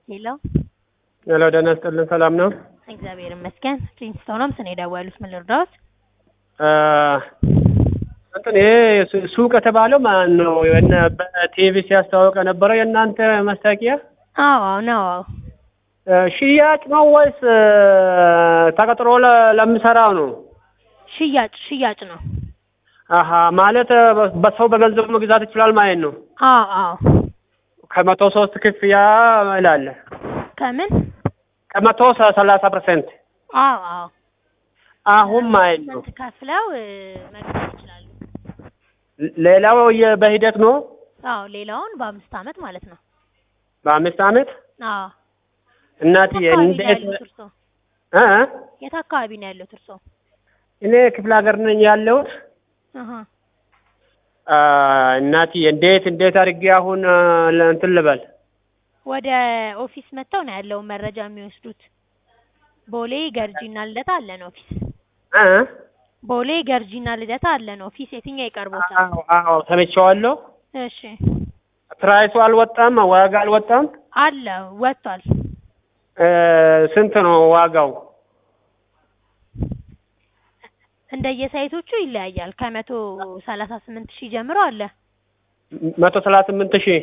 ሄሎ ሄሎ ደህና ይስጥልን ሰላም ነው? እግዚአብሔር ይመስገን። ፕሪንስቶንም ስኔ ደወሉት ምን ልርዳዎት? እንትን ይሄ ሱቅ የተባለው ማን ነው? የነ በቲቪ ሲያስተዋውቅ ነበረ የእናንተ ማስታወቂያ? አዎ ነው። ሽያጭ ነው ወይስ ተቀጥሮ ለምሰራው ነው? ሽያጭ ነው። አሃ ማለት በሰው በገንዘብ መግዛት ይችላል ማለት ነው? አዎ ከ103 ክፍያ ይላል። ከምን ከ130%? አዎ አሁን ማለት ነው ከፍለው መግዛት ይችላሉ። ሌላው በሂደት ነው? አዎ ሌላውን በ5 አመት ማለት ነው። በ5 አመት? አዎ እናትዬ እንዴት የት አካባቢ ነው ያለው እርሶ? እኔ ክፍለ ሀገር ነኝ ያለሁት። እናትዬ እንዴት አድርጌ አሁን እንትን ልበል? ወደ ኦፊስ መጥተው ነው ያለው መረጃ የሚወስዱት። ቦሌ ገርጂና ልደታ አለን ኦፊስ። ቦሌ ገርጂና ልደታ አለን ኦፊስ። የትኛው ይቀርቦታል? አዎ ሰምቼዋለሁ። እሺ ፕራይሱ አልወጣም? ዋጋ አልወጣም? አለ ወጥቷል። ስንት ነው ዋጋው? እንደየሳይቶቹ ይለያያል። ከ138,000 ጀምሮ አለ። 138,000?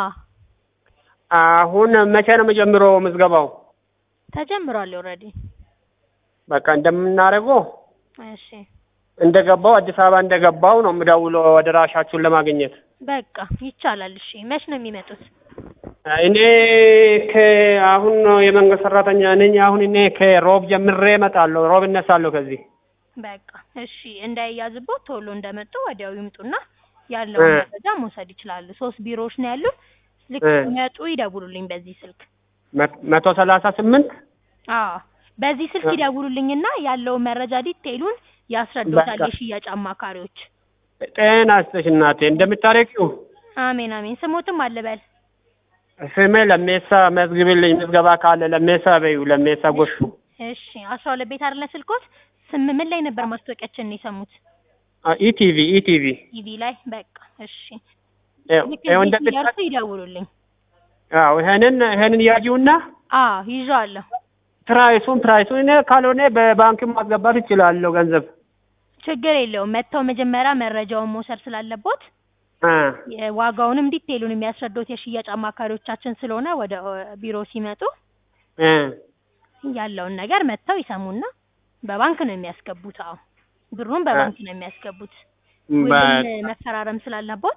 አሁን መቼ ነው የሚጀምረው ምዝገባው? ተጀምሯል ኦልሬዲ። በቃ እንደምናደርገው እሺ እንደገባው አዲስ አበባ እንደገባው ነው የምደውለው አድራሻችሁን ለማግኘት። በቃ ይቻላል። እሺ መች ነው የሚመጡት? እኔ አሁን የመንግስት ሰራተኛ ነኝ። አሁን እኔ ከሮብ ጀምሬ እመጣለሁ። ሮብ እነሳለሁ ከዚህ። በቃ እሺ እንዳይያዝቦት ቶሎ እንደመጡ ወዲያው ይምጡና ያለውን መረጃ መውሰድ ይችላሉ። 3 ቢሮዎች ነው ያሉት። ልክ ሲመጡ ይደውሉልኝ በዚህ ስልክ 138? አዎ በዚህ ስልክ ይደውሉልኝና ያለውን መረጃ ዲቴይሉን ያስረዱታል የሽያጭ አማካሪዎች። ጤና ይስጥሽ እናቴ እንደምታረቂው። አሜን አሜን። ስሞትም አለበል? ስሜ ለሜሳ መዝግብልኝ። ምዝገባ ካለ ለሜሳ በይው። ለሜሳ ጎሹ። እሺ 12 ቤት አይደለ ስልኮት? ምን ላይ ነበር ማስታወቂያችን ነው የሰሙት? ኢቲቪ ኢቲቪ ላይ። በቃ እሺ እንደምታረቂ ይደውሉልኝ። አዎ ይሄንን ያጂውና ይዣለሁ። ፕራይሱን እኔ ካልሆነ በባንክ ማስገባት ይችላል ገንዘብ። ችግር የለውም። መተው መጀመሪያ መረጃውን መውሰድ ስላለቦት ዋጋውንም ዲቴይሉን የሚያስረዱት የሽያጭ አማካሪዎቻችን ስለሆነ ወደ ቢሮ ሲመጡ ያለውን ነገር መተው ይሰሙና በባንክ ነው የሚያስገቡት። ብሩን በባንክ ነው የሚያስገቡት። መፈራረም ስላለቦት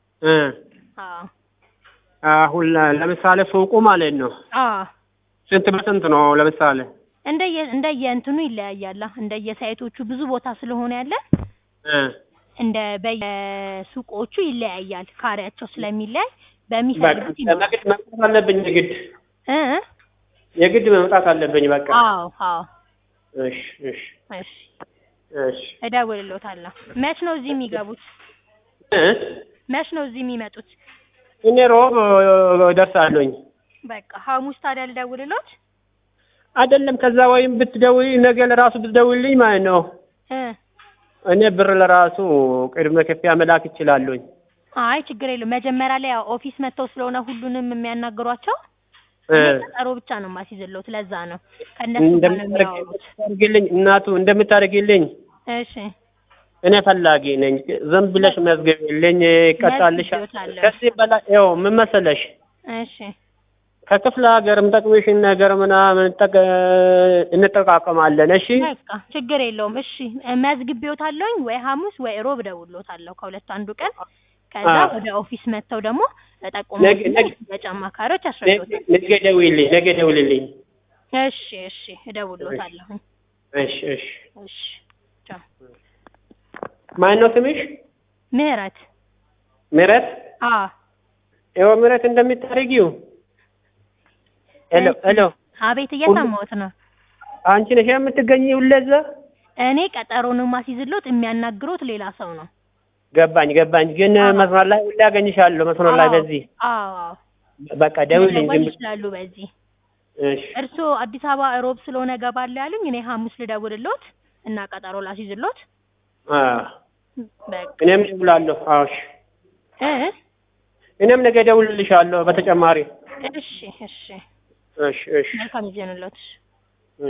አሁን ለምሳሌ ሱቁ ማለት ነው ስንት በስንት ነው? ለምሳሌ እንደየእንትኑ ይለያያል። እንደየሳይቶቹ ብዙ ቦታ ስለሆነ ያለ በየሱቆቹ ይለያያል። ካሬያቸው ስለሚለያይ በሚፈልጉት መምጣት አለብኝ የግድ መምጣት አለብኝ። በቃ አዎ እሺ እደውልልዎታለሁ። መች ነው እዚህ የሚገቡት? መች ነው እዚህ የሚመጡት? እኔ ሮብ ደርሳለሁኝ። በቃ ሐሙስ ታዲያ ልደውልልዎት? አይደለም ከዛ ወይም ብትደውይ ነገ ለራሱ ብትደውልልኝ ማለት ነው እኔ ብር ለራሱ ቅድመ ክፍያ መላክ እችላለሁኝ። አይ ችግር የለውም። መጀመሪያ ላይ ኦፊስ መጥተው ስለሆነ ሁሉንም የሚያናግሯቸው ቀጠሮ ብቻ ነው የማስይዝልዎት። ለዛ ነው ከእነሱ ጋር ነው የሚያወሩት። እናቱ እንደምታደርጊልኝ እሺ እኔ ፈላጊ ነኝ። ዝም ብለሽ መዝገብልኝ ይቀጣልሻል። ከዚህ በላይ ምን መሰለሽ እሺ ከክፍለ ሀገርም ጠቅሜሽን ነገር ምናምን እንጠቃቀማለን። እሺ በቃ ችግር የለውም። እሺ መዝግቤዎታለሁኝ። ወይ ሐሙስ ወይ ሮብ እደውልልዎታለሁ ከሁለቱ አንዱ ቀን። ከዛ ወደ ኦፊስ መጥተው ደግሞ አማካሪዎች ያስረዱታል። ነገ ደውይልኝ። እሺ እደውልልዎታለሁ። እሺ ቻው። ማን ነው ስምሽ? ምህረት። ምህረት እንደምታደርጊው ሄሎ አቤት እየሰማሁት ነው። አንቺ ነሽ የምትገኚው ለዛ? እኔ ቀጠሮን ማስይዝልዎት የሚያናግሩት ሌላ ሰው ነው። ገባኝ ግን መስመር ላይ ሁሌ አገኝሻለሁ። መስመር ላይ በዚህ በቃ ደውልልኝ ይችላሉ በዚህ። እሺ እርስዎ አዲስ አበባ ሮብ ስለሆነ ገባለሁ ያሉኝ። እኔ ሐሙስ ልደውልልዎት እና ቀጠሮ ላስይዝልዎት። በቃ እኔም እደውላለሁ። እኔም ነገ እደውልልሻለሁ በተጨማሪ። እሺ እሺ እሺ መልካም ጊዜ ይሁንልዎት።